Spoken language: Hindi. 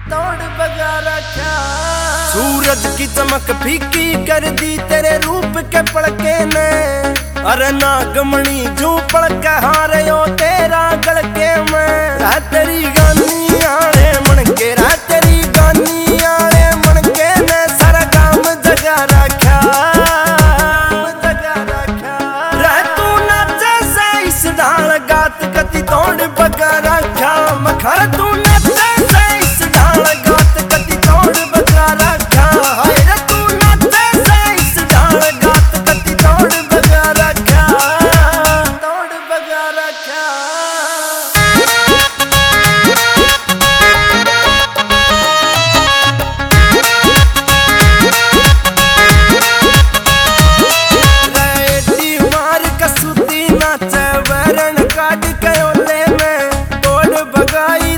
तोड़ बगा रखा। सूरज की चमक फीकी कर दी तेरे रूप के पड़के ने। अरे नागमणि जू पड़के हारे हो तेरा गड़के में। तेरी गानी आले मन के रह तेरी गानी आले मन के ने सारा काम जगा रखा। रह तू नाचे से इस ढाल गात कति तोड़ बगा रखा। मखर तू नाचे से इस ढाल गात कति तोड़ बगा रखा। हाय रे तू नाचे से इस ढाल गात कति तोड़ बगा रखा। तोड़ बगा रखा। गाई